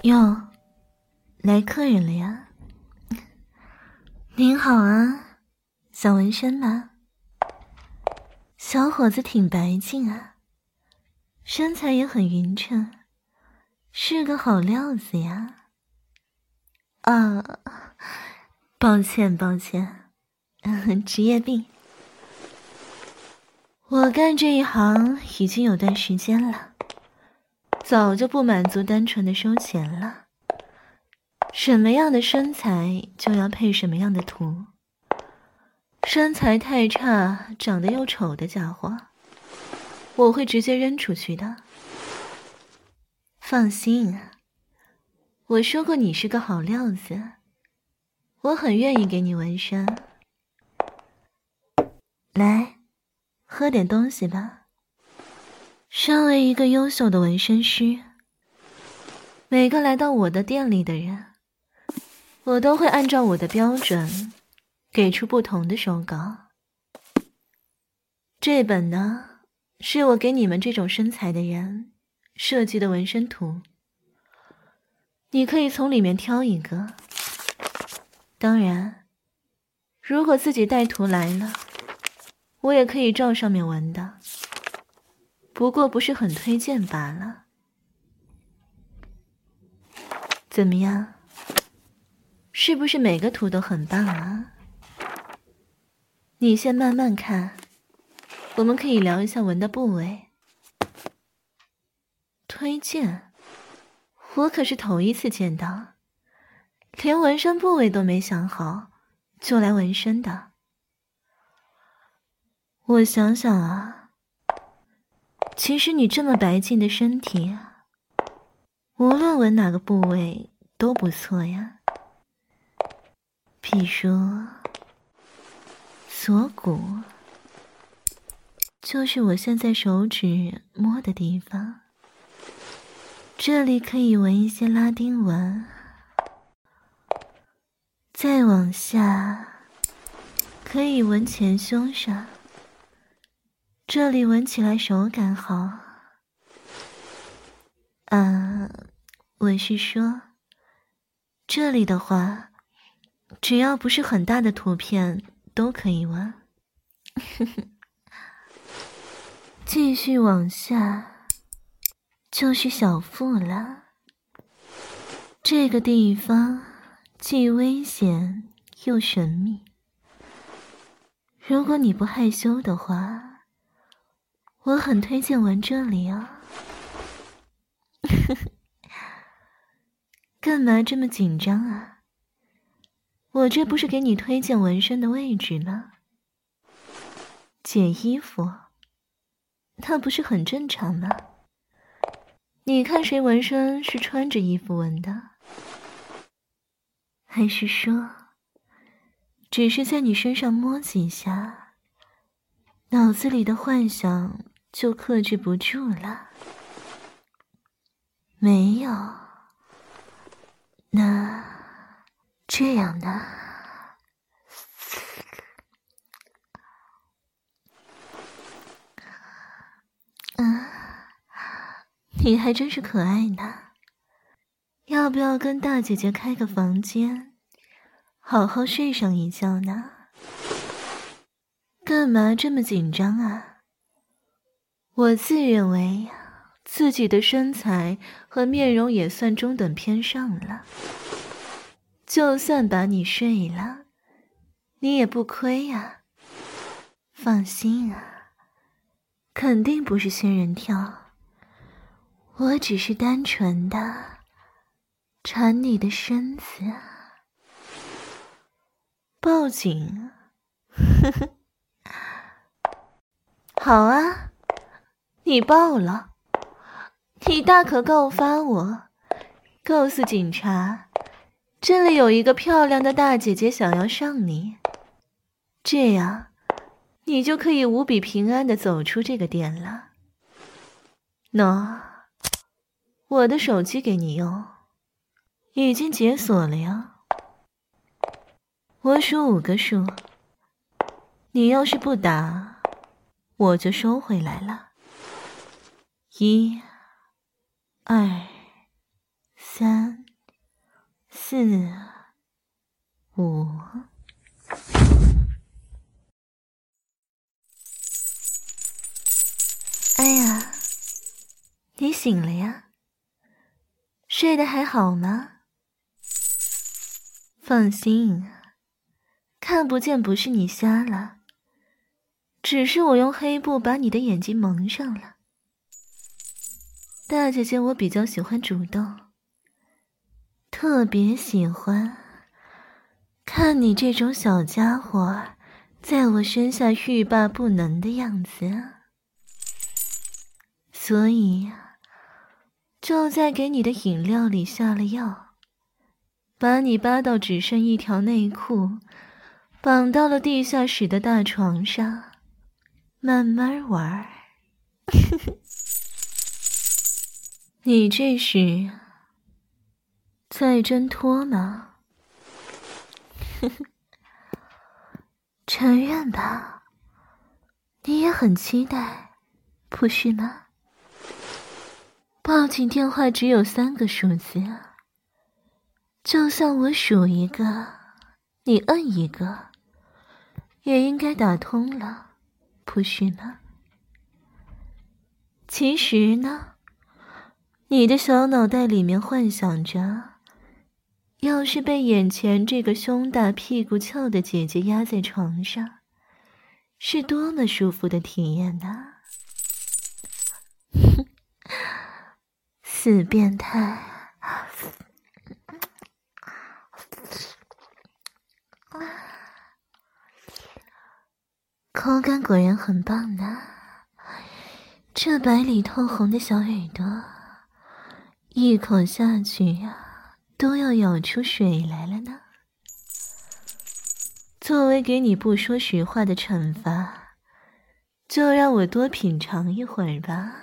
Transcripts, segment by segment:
哟，来客人了呀。您好啊，想纹身吗？小伙子挺白净啊，身材也很匀称，是个好料子呀。啊，抱歉，职业病。我干这一行已经有段时间了，早就不满足单纯的收钱了。什么样的身材就要配什么样的图。身材太差，长得又丑的家伙，我会直接扔出去的。放心啊，我说过你是个好料子，我很愿意给你纹身。来，喝点东西吧。身为一个优秀的纹身师，每个来到我的店里的人，我都会按照我的标准给出不同的手稿。这本呢，是我给你们这种身材的人设计的纹身图，你可以从里面挑一个。当然，如果自己带图来了，我也可以照上面纹的，不过不是很推荐罢了。怎么样？是不是每个图都很棒啊？你先慢慢看，我们可以聊一下纹的部位。推荐？我可是头一次见到，连纹身部位都没想好，就来纹身的。我想想啊，其实你这么白净的身体，无论纹哪个部位都不错呀。比如锁骨，就是我现在手指摸的地方，这里可以纹一些拉丁纹，再往下可以纹前胸上，这里纹起来手感好。我是说，这里的话，只要不是很大的图片都可以纹。继续往下就是小腹了，这个地方既危险又神秘。如果你不害羞的话，我很推荐纹这里啊。干嘛这么紧张啊？我这不是给你推荐纹身的位置吗？解衣服，那不是很正常吗？你看谁纹身是穿着衣服纹的？还是说，只是在你身上摸几下，脑子里的幻想就克制不住了？没有。那这样呢？你还真是可爱呢。要不要跟大姐姐开个房间，好好睡上一觉呢？干嘛这么紧张啊？我自认为自己的身材和面容也算中等偏上了，就算把你睡了，你也不亏啊。放心啊，肯定不是仙人跳，我只是单纯的馋你的身子啊。报警？呵呵。好啊，你报了，你大可告发我，告诉警察，这里有一个漂亮的大姐姐想要上你，这样你就可以无比平安地走出这个店了。喏，我的手机给你用，已经解锁了呀。我数5个数，你要是不打，我就收回来了。1、2、 3、4、5。哎呀，你醒了呀？睡得还好吗？放心，看不见不是你瞎了，只是我用黑布把你的眼睛蒙上了。大姐姐我比较喜欢主动，特别喜欢看你这种小家伙在我身下欲罢不能的样子，所以就在给你的饮料里下了药，把你扒到只剩一条内裤，绑到了地下室的大床上，慢慢玩。你这是在挣脱吗？承认吧，你也很期待，不是吗？报警电话只有3个数字，就算我数一个，你摁一个，也应该打通了，不是吗？其实呢，你的小脑袋里面幻想着，要是被眼前这个胸大屁股翘的姐姐压在床上，是多么舒服的体验呢？死变态！口感果然很棒呢，这白里透红的小耳朵，一口下去呀，都要咬出水来了呢。作为给你不说实话的惩罚，就让我多品尝一会儿吧。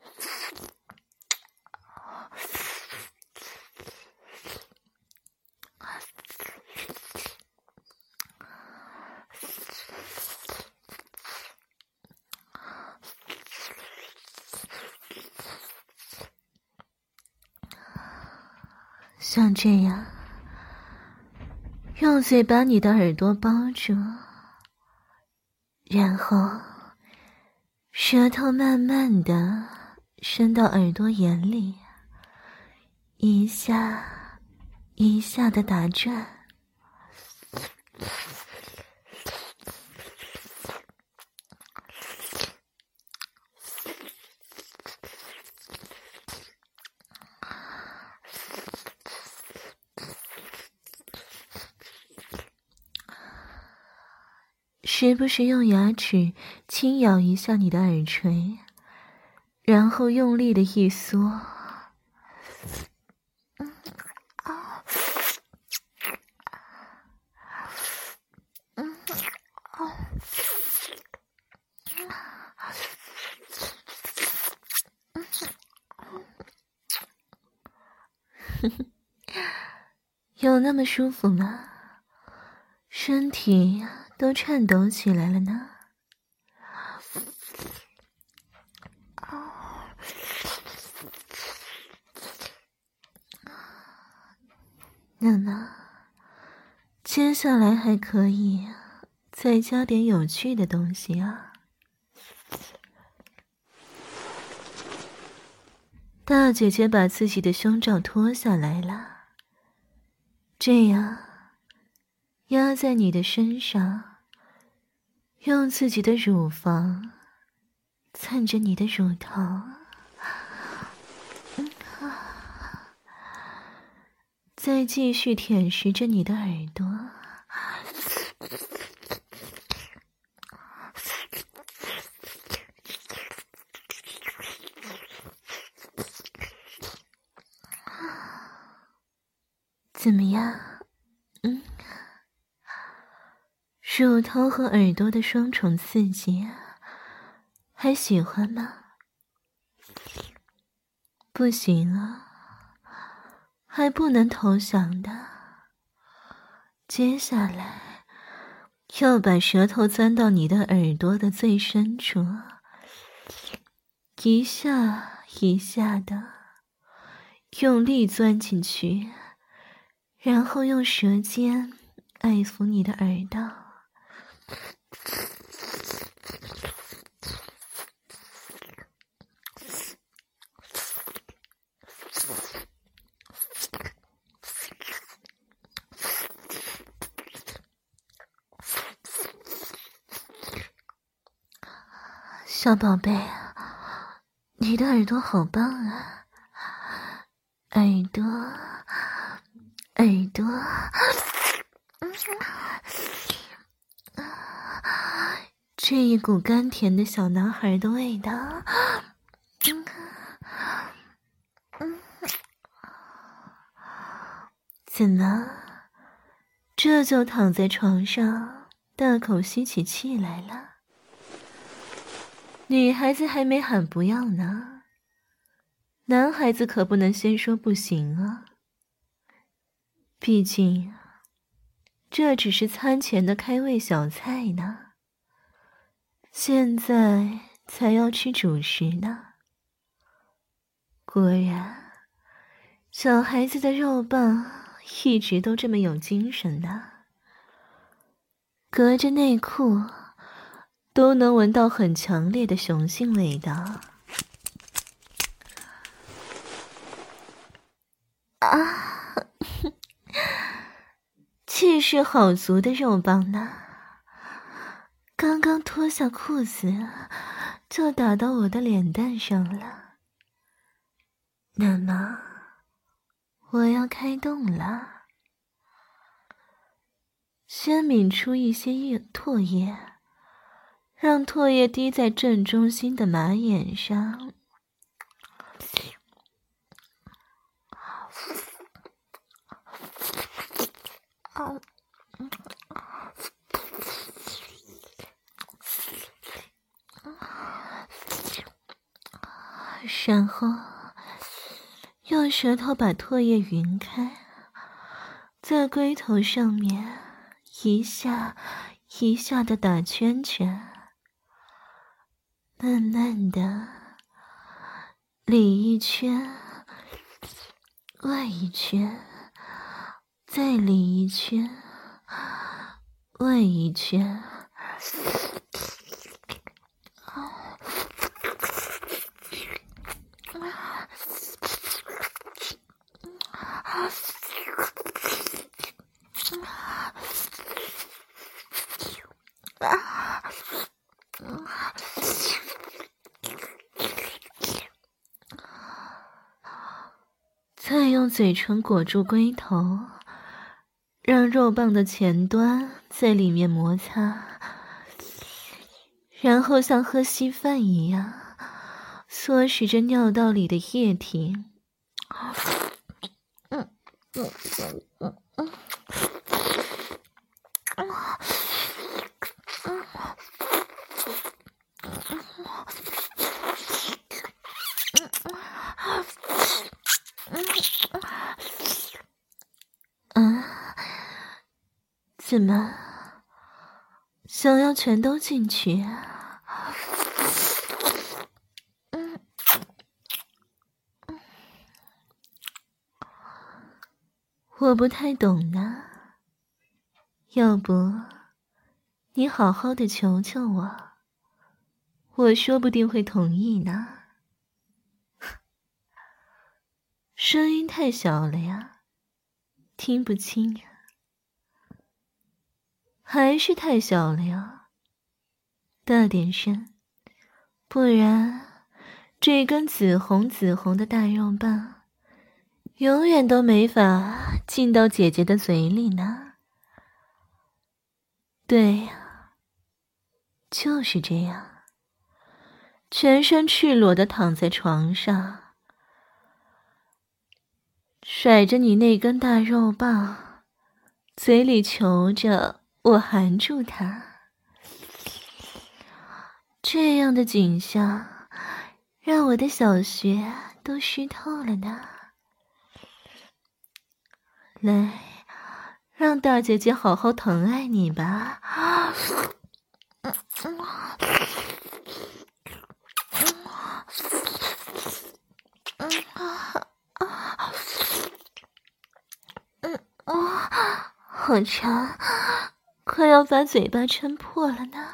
像这样，用嘴把你的耳朵包住，然后舌头慢慢地伸到耳朵眼里，一下一下地打转。时不时用牙齿轻咬一下你的耳垂，然后用力的一缩。有那么舒服吗？身体都颤抖起来了呢。那么，接下来还可以再加点有趣的东西啊。大姐姐把自己的胸罩脱下来了，这样压在你的身上，用自己的乳房蹭着你的乳头，再继续舔舐着你的耳朵。怎么样？乳头和耳朵的双重刺激，还喜欢吗？不行啊，还不能投降的。接下来要把舌头钻到你的耳朵的最深处，一下一下的用力钻进去，然后用舌尖爱抚你的耳道。小宝贝，你的耳朵好棒啊！耳朵，耳朵，这一股甘甜的小男孩的味道。怎么，这就躺在床上大口吸起气来了？女孩子还没喊不要呢，男孩子可不能先说不行啊。毕竟这只是餐前的开胃小菜呢，现在才要吃主食呢。果然，小孩子的肉棒一直都这么有精神的，隔着内裤都能闻到很强烈的雄性味道。啊，气势好足的肉棒呢，刚刚脱下裤子就打到我的脸蛋上了。那么我要开动了，先抿出一些唾液，让唾液滴在正中心的马眼上。然后用舌头把唾液匀开，在龟头上面一下一下的打圈圈，慢慢的里一圈外一圈，再里一圈外一圈。再用嘴唇裹住龟头，让肉棒的前端在里面摩擦，然后像喝稀饭一样唆使着尿道里的液体。怎么，想要全都进去啊？我不太懂呢，要不你好好的求求我，我说不定会同意呢。声音太小了呀，听不清呀。还是太小了呀，大点声，不然这根紫红紫红的大肉棒永远都没法进到姐姐的嘴里呢。对呀，就是这样，全身赤裸地躺在床上，甩着你那根大肉棒，嘴里求着我含住它。这样的景象让我的小穴都湿透了呢。来，让大姐姐好好疼爱你吧。 好长，快要把嘴巴撑破了呢。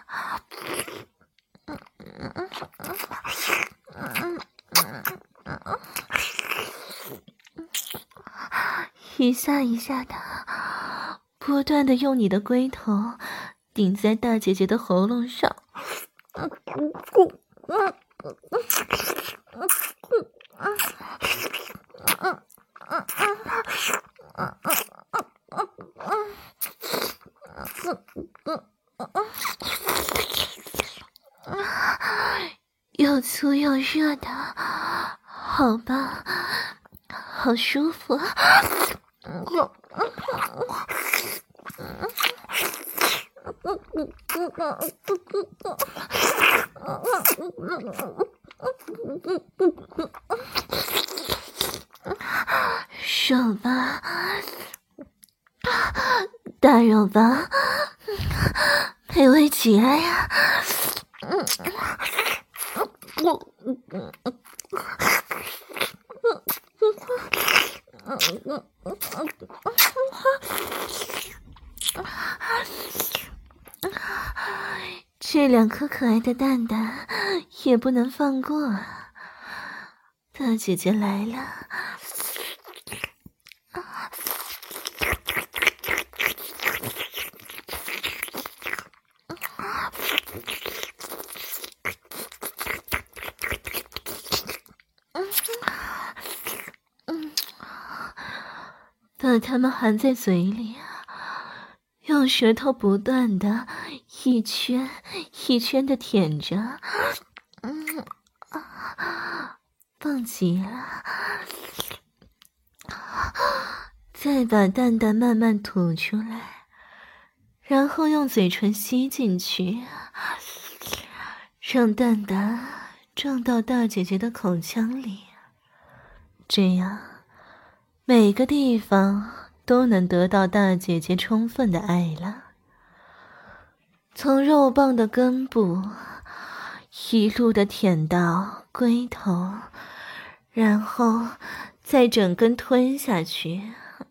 一下一下的，不断的用你的龟头顶在大姐姐的喉咙上。又粗又热的，好吧，好舒服。手吧，大肉吧，美味极了呀！这两颗可爱的蛋蛋也不能放过啊！大姐姐来了。把它们含在嘴里，用舌头不断的一圈一圈的舔着，棒极了。再把蛋蛋慢慢吐出来，然后用嘴唇吸进去，让蛋蛋撞到大姐姐的口腔里，这样每个地方都能得到大姐姐充分的爱了。从肉棒的根部一路的舔到龟头，然后再整根吞下去。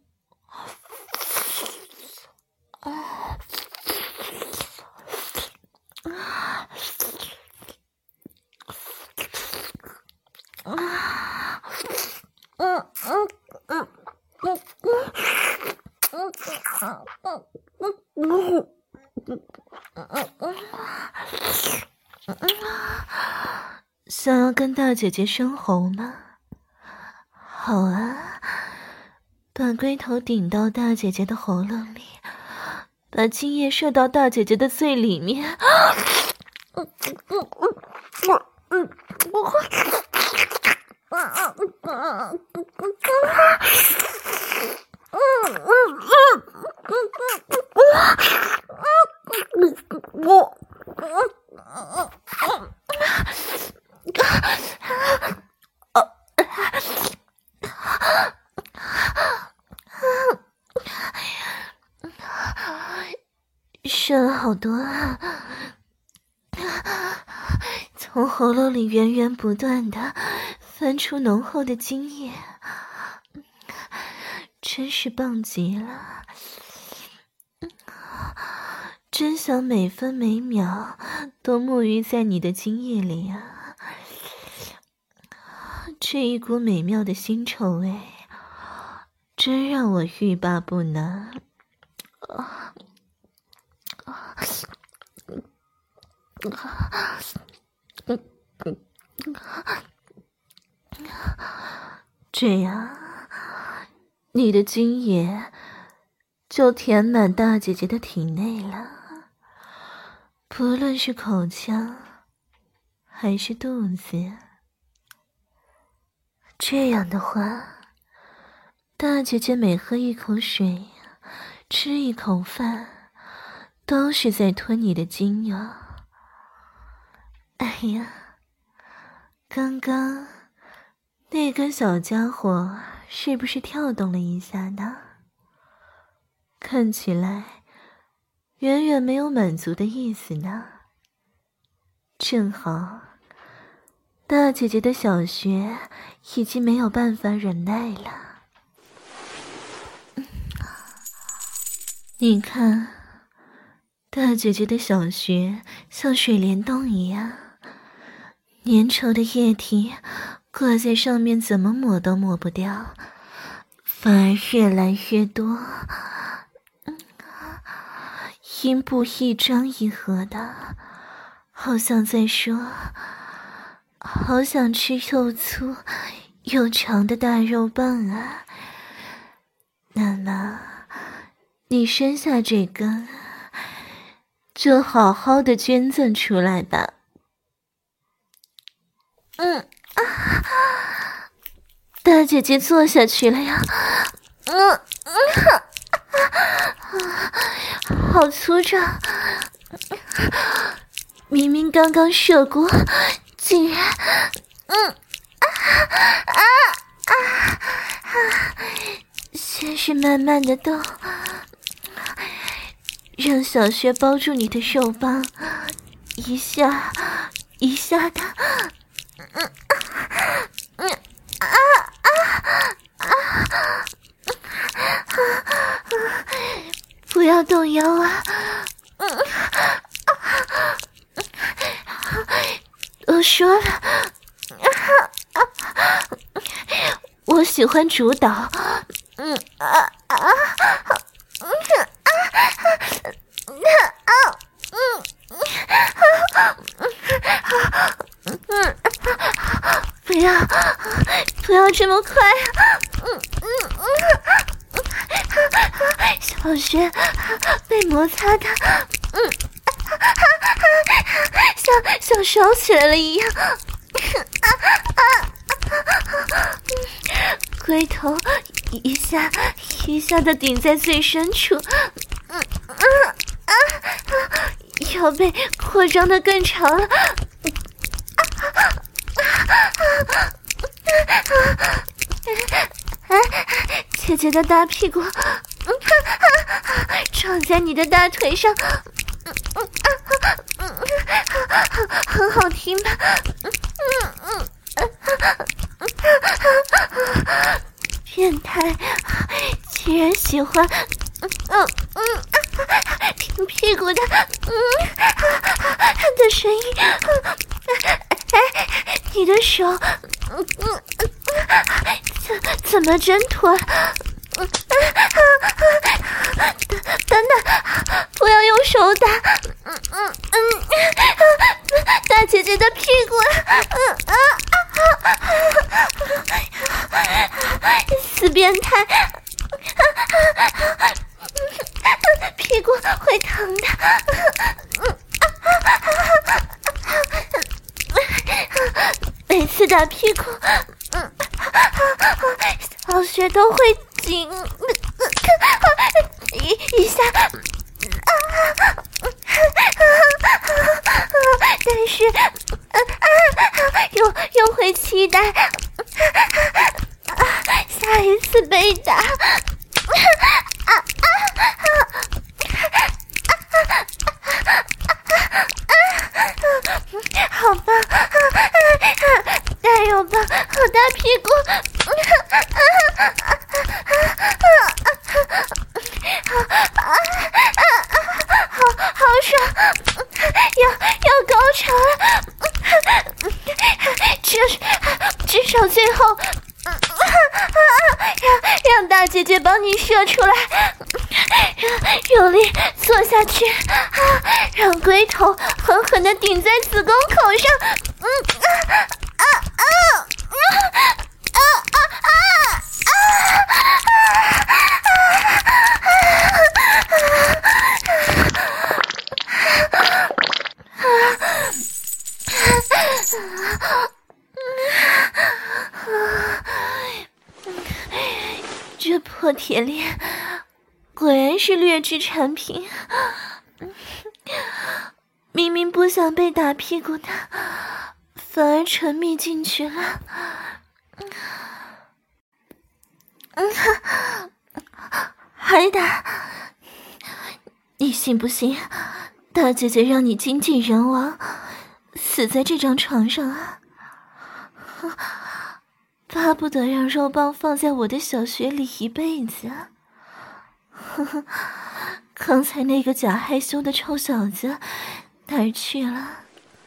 想要跟大姐姐生猴吗？好啊，把龟头顶到大姐姐的喉咙里，把精液射到大姐姐的最里面。射了好多啊，从喉咙里源源不断的翻出浓厚的精液，真是棒极了，真想每分每秒都沐浴在你的精液里啊！这一股美妙的腥臭味真让我欲罢不能。这样你的精液就填满大姐姐的体内了，不论是口腔还是肚子。这样的话，大姐姐每喝一口水，吃一口饭，都是在吞你的精哟。哎呀，刚刚那根小家伙是不是跳动了一下呢？看起来远远没有满足的意思呢。正好大姐姐的小穴已经没有办法忍耐了。 你看，大姐姐的小穴像水帘洞一样，粘稠的液体挂在上面，怎么抹都抹不掉，反而越来越多。阴部一张一合的，好像在说，好想吃又粗又长的大肉棒啊。那么你生下这根，就好好的捐赠出来吧。大姐姐坐下去了呀。好粗壮，明明刚刚射过，竟然先是慢慢的动，让小穴包住你的肉棒，一下一下的，不要动腰啊！我说了，我喜欢主导。不要这么快啊！小穴被摩擦的，像烧起来了一样。龟头一下一下的顶在最深处，腰背扩张的更长了。姐姐的大屁股撞在你的大腿上，很好听吧？变态竟然喜欢听屁股的声音。你的手怎么挣脱？等等，不要用手打，大姐姐的屁股，死变态，屁股会疼的。每次打屁股，小穴都会紧一下，但是又会期待下一次被打。好吧，加油吧，好大屁股！好爽，要高潮了！至少最后让大姐姐帮你射出来，用力坐下去，让龟头狠狠地顶在子宫口上。这破铁链果然是劣质产品，明明不想被打屁股的，反而沉迷进去了。还打？你信不信大姐姐让你精尽人亡，死在这张床上啊？巴不得让肉棒放在我的小穴里一辈子。 刚才那个假害羞的臭小子哪儿去了？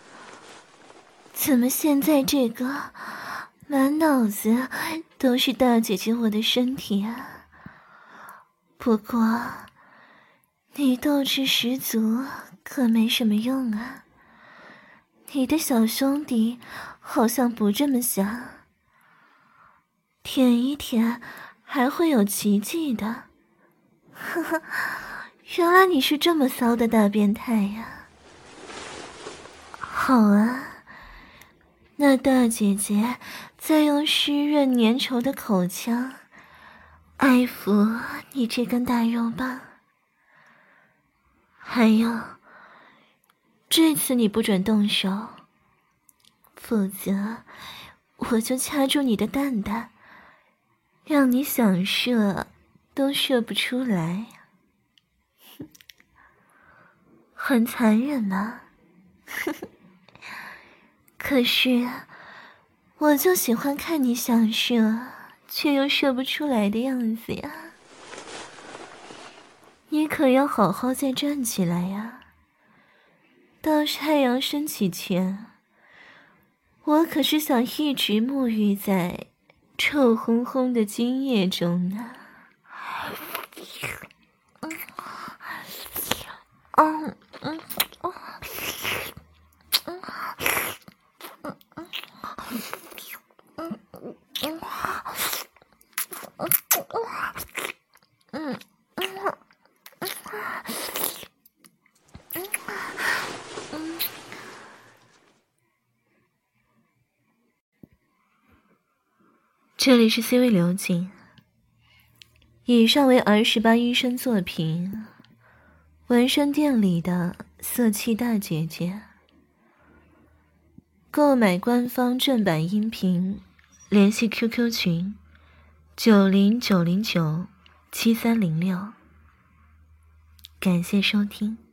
怎么现在这个满脑子都是大姐姐我的身体啊？不过你斗志十足可没什么用啊，你的小兄弟好像不这么想，舔一舔还会有奇迹的。呵呵，原来你是这么骚的大变态呀！好啊，那大姐姐再用湿润粘稠的口腔爱抚你这根大肉棒。还有，这次你不准动手，否则我就掐住你的蛋蛋，让你想射都射不出来。很残忍啊。可是我就喜欢看你想射却又射不出来的样子呀。你可要好好再站起来呀，到太阳升起前，我可是想一直沐浴在臭烘烘的精液中呢。这里是 CV 流景，以上为儿18医生作品纹身店里的色气大姐姐。购买官方正版音频，联系 QQ 群909097306。感谢收听。